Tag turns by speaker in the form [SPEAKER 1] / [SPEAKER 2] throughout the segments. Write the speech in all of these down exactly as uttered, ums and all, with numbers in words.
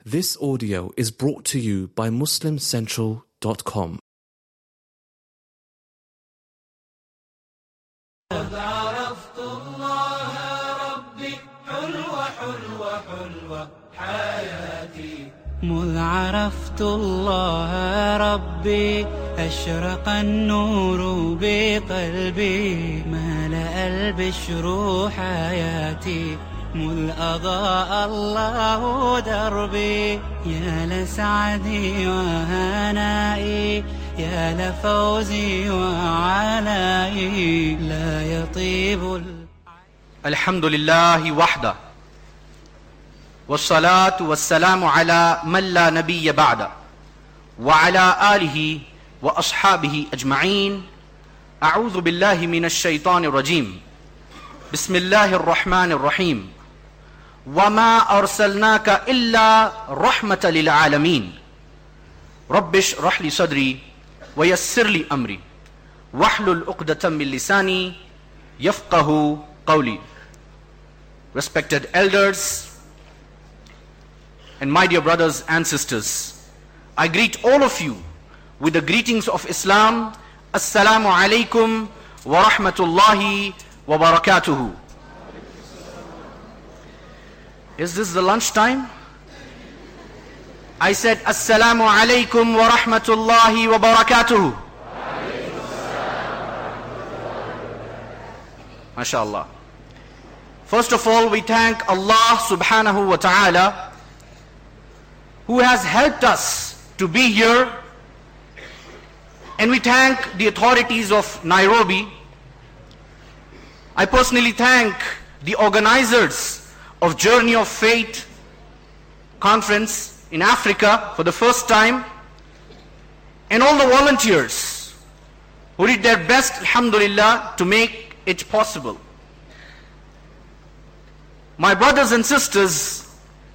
[SPEAKER 1] This audio is brought to you by Muslim Central dot com.
[SPEAKER 2] عرفت الله ربي حلوة حلوة حلوة حياتي مذ عرفت الله ربي أشرق النور بقلبي ملأ البشر حياتي مذ أضاء الله دربي يا لسعدي وهنائي يا لفوزي وعلائي لا يطيب ال...
[SPEAKER 3] الحمد لله وحده والصلاة والسلام على من لا نبي بعده وعلى آله وأصحابه أجمعين. أعوذ بالله من الشيطان الرجيم. بسم الله الرحمن الرحيم. وما أرسلناك إلا رحمة للعالمين. رب اشرح لي صدري ويسر لي أمري واحلل عقدة من لساني يفقه قولي. Respected elders and my dear brothers and sisters, I greet all of you with the greetings of Islam. Assalamu alaikum wa rahmatullahi wa barakatuhu. Is this the lunch time? I said Assalamu alaikum wa rahmatullahi wa barakatuhu. MashaAllah. First of all, we thank Allah subhanahu wa ta'ala who has helped us to be here, and we thank the authorities of Nairobi. I personally thank the organizers of Journey of Faith conference in Africa for the first time, and all the volunteers who did their best, alhamdulillah, to make it possible. My brothers and sisters,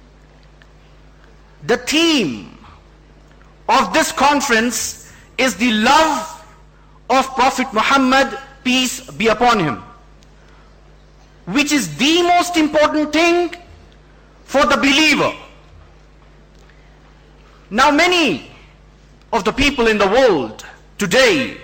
[SPEAKER 3] the theme of this conference is the love of Prophet Muhammad, peace be upon him, which is the most important thing for the believer. Now, many of the people in the world today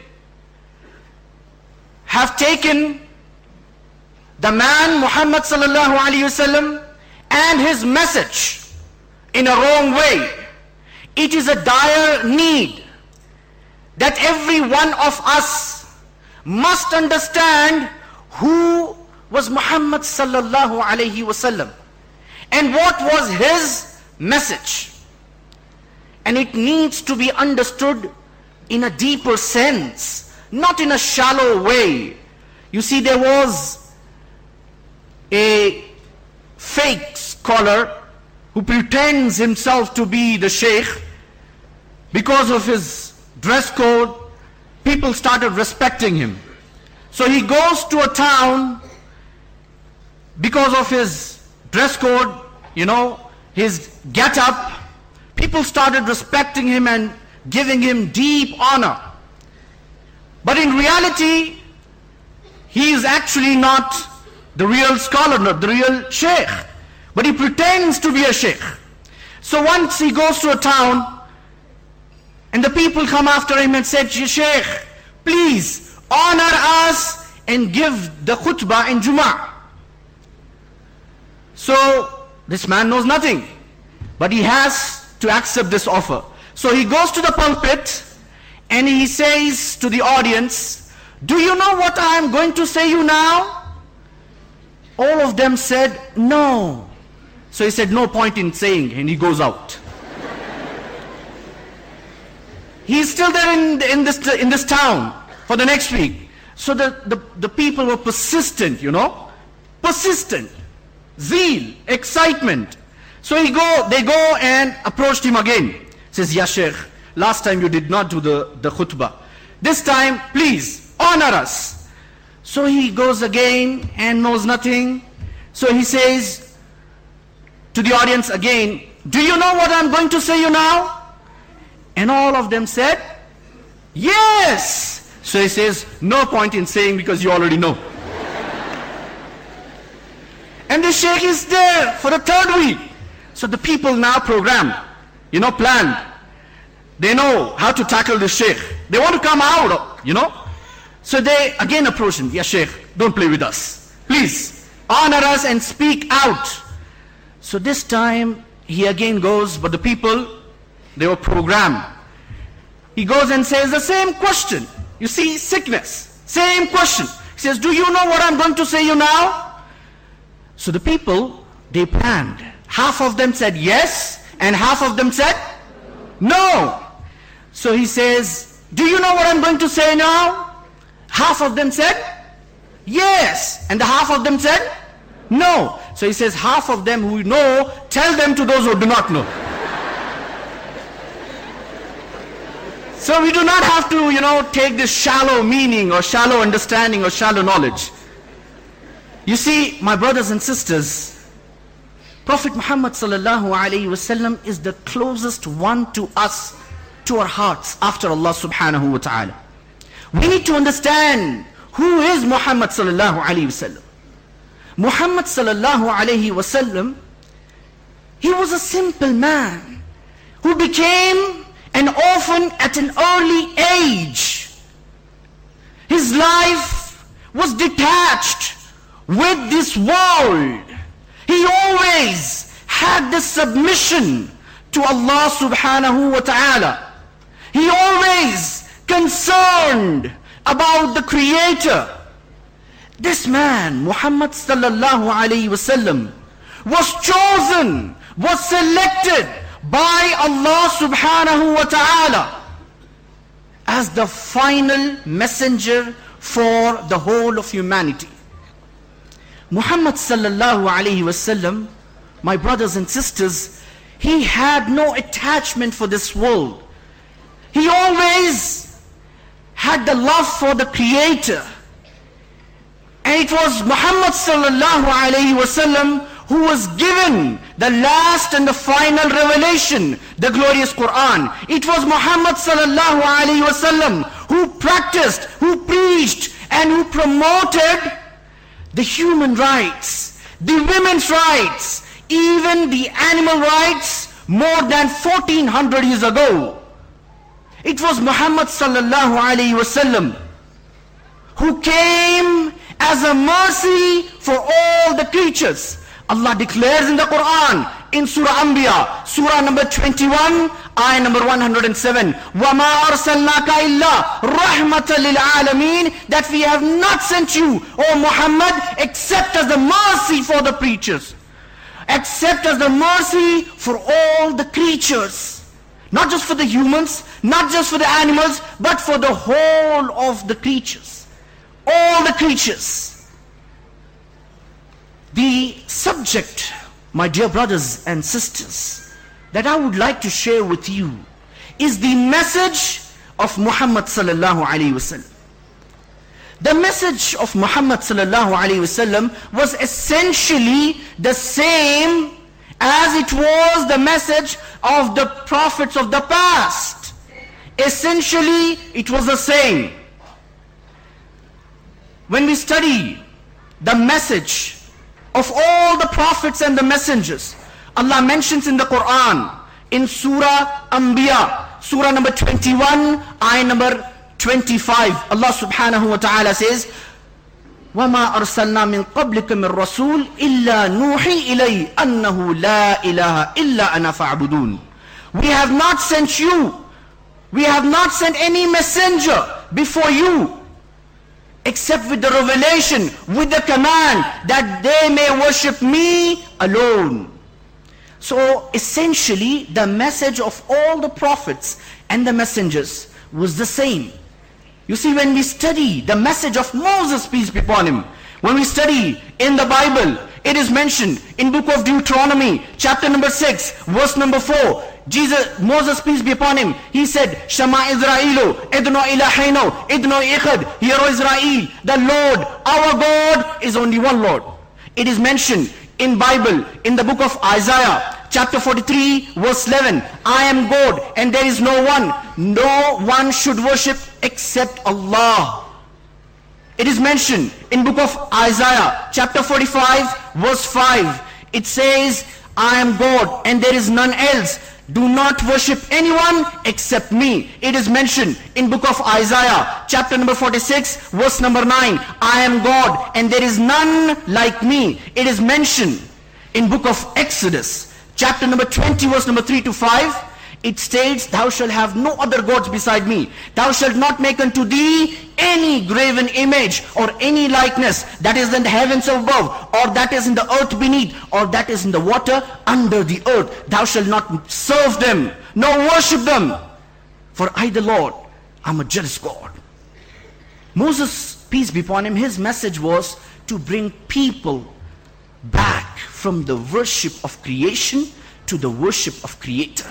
[SPEAKER 3] have taken the man Muhammad sallallahu alaihi wasallam and his message in a wrong way. It is a dire need that every one of us must understand who was Muhammad sallallahu alaihi wasallam and what was his message. And it needs to be understood in a deeper sense, not in a shallow way. You see, there was a fake scholar who pretends himself to be the sheikh. Because of his dress code, people started respecting him. So he goes to a town because of his dress code, you know, his get-up. People started respecting him and giving him deep honor. But in reality, he is actually not the real scholar, not the real sheikh. But he pretends to be a sheikh. So once he goes to a town, and the people come after him and said, Sheikh, please honor us and give the khutbah in Jum'ah. So this man knows nothing, but he has to accept this offer. So he goes to the pulpit and he says to the audience, do you know what I am going to say you now? All of them said, no. So he said, no point in saying, and he goes out. He's still there in, in, this, in this town for the next week. So the, the, the people were persistent, you know, persistent, zeal, excitement. So he go, they go and approached him again. Says, Ya Sheikh, last time you did not do the, the khutbah. This time, please, honor us. So he goes again and knows nothing. So he says to the audience again, do you know what I'm going to say you now? And all of them said, yes. So he says, no point in saying because you already know. And the sheikh is there for the third week. So the people now program, you know, planned. They know how to tackle the Sheikh. They want to come out, you know. So they again approach him. Yeah, Sheikh, don't play with us. Please, honor us and speak out. So this time, he again goes, but the people, they were programmed. He goes and says the same question. You see, sickness, same question. He says, do you know what I'm going to say you now? So the people, they planned. Half of them said yes, and half of them said no. So he says, do you know what I'm going to say now? Half of them said yes, and the half of them said no. So he says, half of them who know, tell them to those who do not know. So we do not have to, you know, take this shallow meaning or shallow understanding or shallow knowledge. You see, my brothers and sisters, Prophet Muhammad sallallahu alaihi wasallam is the closest one to us, to our hearts, after Allah subhanahu wa ta'ala. We need to understand who is Muhammad sallallahu alaihi wasallam. Muhammad sallallahu alaihi wasallam, he was a simple man who became an orphan at an early age. His life was detached with this world. He always had the submission to Allah subhanahu wa ta'ala. He always concerned about the Creator. This man, Muhammad sallallahu alayhi wasallam, was chosen, was selected by Allah subhanahu wa ta'ala as the final messenger for the whole of humanity. Muhammad sallallahu alayhi wasallam, my brothers and sisters, he had no attachment for this world. He always had the love for the Creator. And it was Muhammad sallallahu alayhi wasallam who was given the last and the final revelation, the glorious Quran. It was Muhammad sallallahu alayhi wasallam who practiced, who preached, and who promoted the human rights, the women's rights, even the animal rights more than fourteen hundred years ago. It was Muhammad sallallahu alayhi wasallam who came as a mercy for all the creatures. Allah declares in the Quran, in Surah Anbiya, Surah number twenty-one, ayah number one hundred seven, وَمَا أَرْسَلْنَاكَ إِلَّا رَحْمَةً لِلْعَالَمِينَ, that we have not sent you, O Muhammad, except as the mercy for the creatures. Except as the mercy for all the creatures. Not just for the humans, not just for the animals, but for the whole of the creatures. All the creatures. The subject, my dear brothers and sisters, that I would like to share with you is the message of Muhammad sallallahu alaihi wasallam. The message of Muhammad sallallahu alaihi wasallam was essentially the same as it was the message of the prophets of the past. Essentially, it was the same. When we study the message of all the prophets and the messengers, Allah mentions in the Quran, in Surah Anbiya, Surah number twenty-one, ayah number twenty-five, Allah subhanahu wa ta'ala says, وَمَا أَرْسَلْنَا مِن قَبْلِكَ مِن رَّسُولٍ إِلَّا نُوحِي إِلَيْهِ أَنَّهُ لَا إِلَهَ إِلَّا أَنَا فَاعْبُدُونَ. We have not sent you, we have not sent any messenger before you, except with the revelation, with the command that they may worship me alone. So essentially, the message of all the prophets and the messengers was the same. You see, when we study the message of Moses, peace be upon him, when we study in the Bible, it is mentioned in book of Deuteronomy, chapter number six, verse number four. Jesus, Moses, peace be upon him, he said, Shema Israelu, Idno Ilahaino, Idno Ikhad, Hear O Israel, the Lord, our God is only one Lord. It is mentioned in Bible, in the book of Isaiah, chapter forty-three, verse eleven, I am God and there is no one. No one should worship except Allah. It is mentioned in book of Isaiah, chapter forty-five, verse five. It says, I am God and there is none else. Do not worship anyone except me. It is mentioned in book of Isaiah, chapter number forty-six, verse number nine. I am God and there is none like me. It is mentioned in book of Exodus, chapter number twenty, verse number three to five. It states, thou shalt have no other gods beside me. Thou shalt not make unto thee any graven image or any likeness that is in the heavens above, or that is in the earth beneath, or that is in the water under the earth. Thou shalt not serve them, nor worship them. For I, the Lord, am a jealous God. Moses, peace be upon him, his message was to bring people back from the worship of creation to the worship of Creator.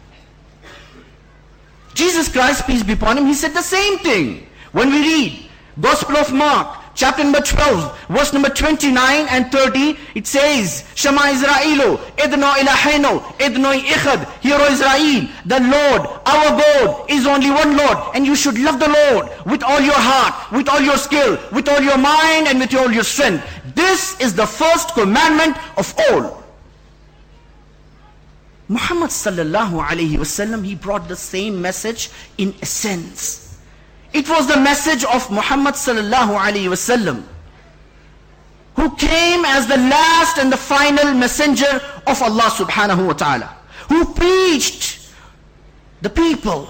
[SPEAKER 3] Jesus Christ, peace be upon him, he said the same thing. When we read Gospel of Mark, chapter number twelve, verse number twenty-nine and thirty, it says, Shema Israelu, Idno Ilaheno, Idno Ichad, Hear O Israel, the Lord, our God, is only one Lord, and you should love the Lord with all your heart, with all your skill, with all your mind, and with all your strength. This is the first commandment of all. Muhammad sallallahu alayhi wasallam, he brought the same message in essence. It was the message of Muhammad sallallahu alayhi wasallam, who came as the last and the final messenger of Allah subhanahu wa ta'ala, who preached the people,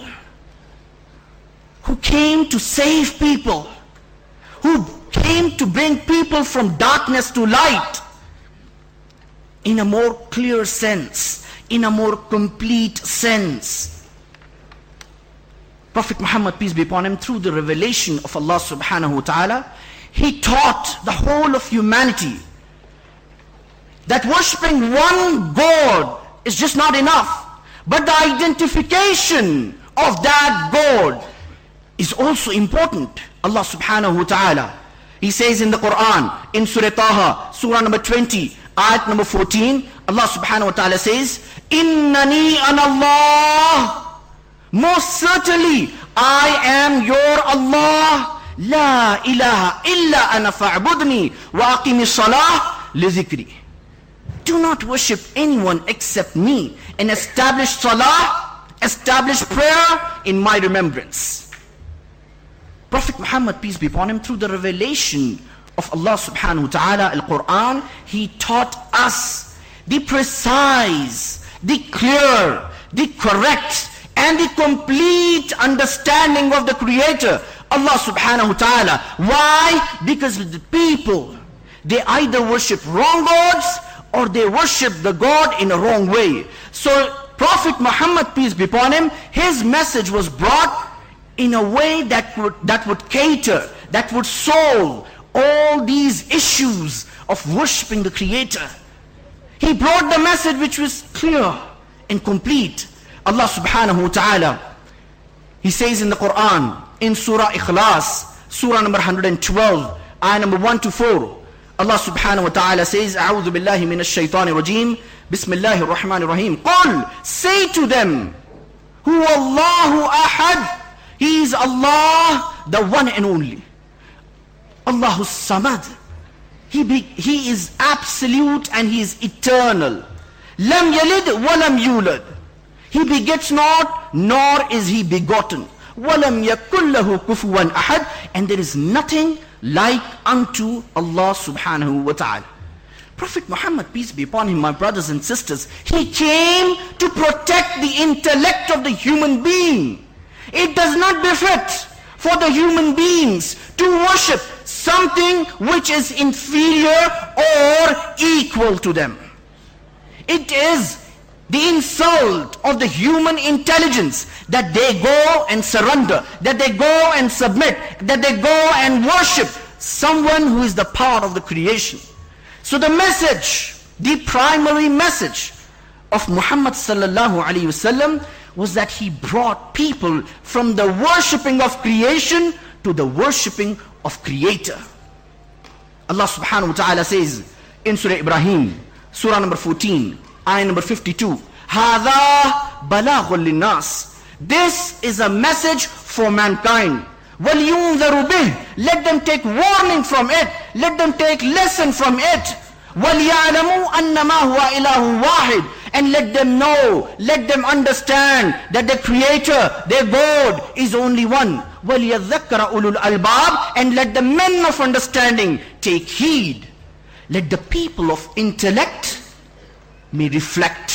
[SPEAKER 3] who came to save people, who came to bring people from darkness to light in a more clear sense, in a more complete sense. Prophet Muhammad, peace be upon him, through the revelation of Allah subhanahu wa ta'ala, he taught the whole of humanity that worshipping one God is just not enough, but the identification of that God is also important. Allah subhanahu wa ta'ala, he says in the Quran, in Surah Taha, Surah number twenty, ayat number fourteen, Allah subhanahu wa ta'ala says, Innani an Allah, most certainly I am your Allah, La ilaha illa ana fa'budni wa aqimi salah li dhikri. Do not worship anyone except me, and establish salah, establish prayer in my remembrance. Prophet Muhammad, peace be upon him, through the revelation of Allah subhanahu wa ta'ala, Al-Quran, he taught us the precise, the clear, the correct, and the complete understanding of the Creator, Allah subhanahu wa ta'ala. Why? Because the people, they either worship wrong gods or they worship the God in a wrong way. So Prophet Muhammad, peace be upon him, his message was brought in a way that would, that would cater, that would solve all these issues of worshipping the Creator. He brought the message which was clear and complete. Allah subhanahu wa ta'ala, he says in the Quran, in Surah Ikhlas, Surah number one hundred twelve, ayah number one to four, Allah subhanahu wa ta'ala says, A'udhu billahi minash shaitanir rajim, Bismillahir Rahmanir Rahim. Qul, say to them, Huwa Allahu Ahad, He is Allah, the one and only. Allahu Samad, He, be, he is absolute and He is eternal. Lam yalid wa lam yulad, He begets not, nor is He begotten. Walam yakul lahu kufuwan ahad, and there is nothing like unto Allah subhanahu wa ta'ala. Prophet Muhammad, peace be upon him, my brothers and sisters, he came to protect the intellect of the human being. It does not befit for the human beings to worship something which is inferior or equal to them. It is the insult of the human intelligence that they go and surrender, that they go and submit, that they go and worship someone who is the part of the creation. So the message, the primary message of Muhammad sallallahu alaihi wasallam was that he brought people from the worshipping of creation to the worshipping of Creator. Allah subhanahu wa ta'ala says in Surah Ibrahim, Surah number fourteen, ayah number fifty-two, Hada balaghun linnas. This is a message for mankind. وَلْيُنذَرُ بِهِ. Let them take warning from it. Let them take lesson from it. وَلْيَعْلَمُوا أَنَّمَا هُوَ إِلَهٌ وَاحِدٌ. And let them know, let them understand that the Creator, their God, is only one. وَلْيَذَّكَّرَ أُولُو الْأَلْبَابِ. And let the men of understanding take heed. Let the people of intellect may reflect